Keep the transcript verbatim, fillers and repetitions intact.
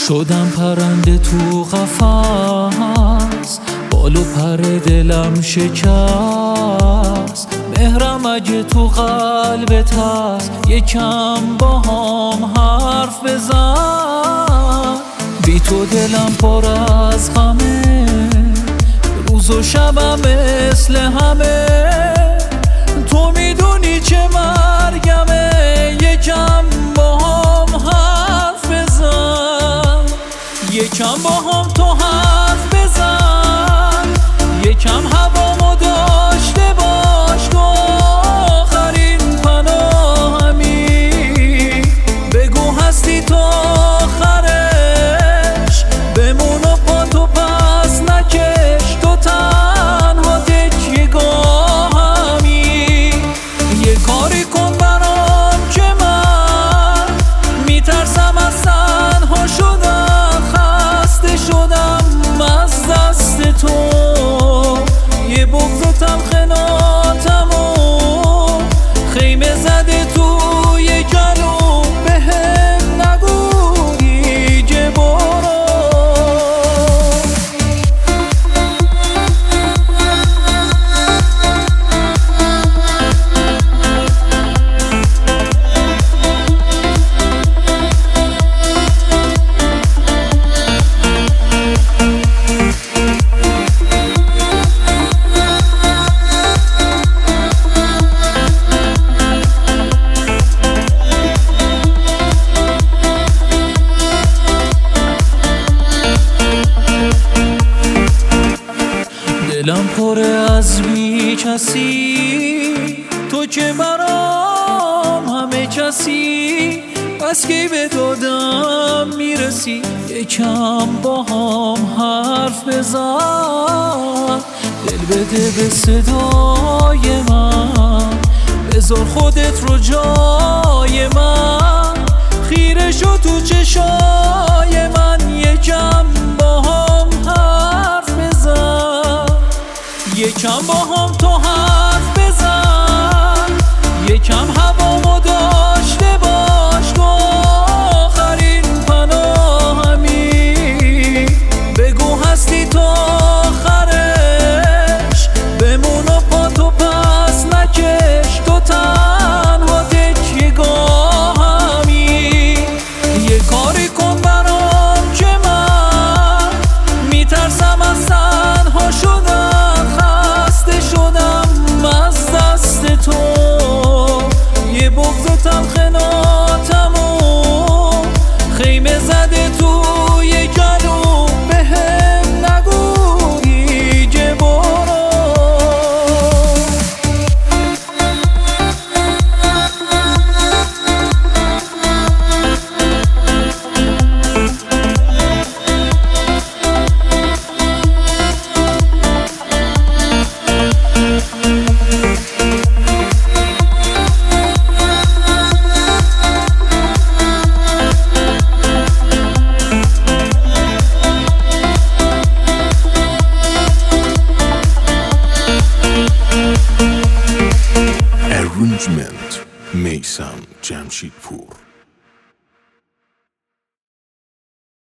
شدم پرنده تو قفس، بال و پر دلم شکست. مهرم اگه تو قلبت هست یکم با هم حرف بزن. بی تو دلم پر از غمه، روز و شبم مثل همه. تو میدونی چه مرگمه، یکم با هم حرف بزن. یکم با هم تو حرف بزن، یکم هوامو داشته باش. تو آخرین پناهمی، بگو هستی تو آخرش. بمون و پا تو پس نکش، تو تنها تکیه‌گاهمی. یه کاری کن برام که من میترسم از تنها شدم. خسته شدم از دست تو، یه بغض و تلخ ناتمو خیمه زده توی گلو. بهم نگو دیگه برو. دلم پره از بی کسی، تو که برام همه کسی. بس که به دادم میرسی، یکم با هم حرف بزن. دل بده به صدای من، بذار خودت رو جای من. خیره شو تو چشای من، یکم با هم حرف بزن. یکم با هم تو حرف بزن، یکم هوامو داشته باش. تو آخرین پناهمی، بگو هستی تو آخرش. بمون و پا تو پس نکش، تو تنها تکیه‌گاهمی. یه کاری کن برام که من میترسم از تنها شدم. خسته شدم از دست تو، یه بغض و تلخ ناتمو خیمه زده توی گلو. بهم نگو دیگه برو. Arrangement میثم جمشیدپور.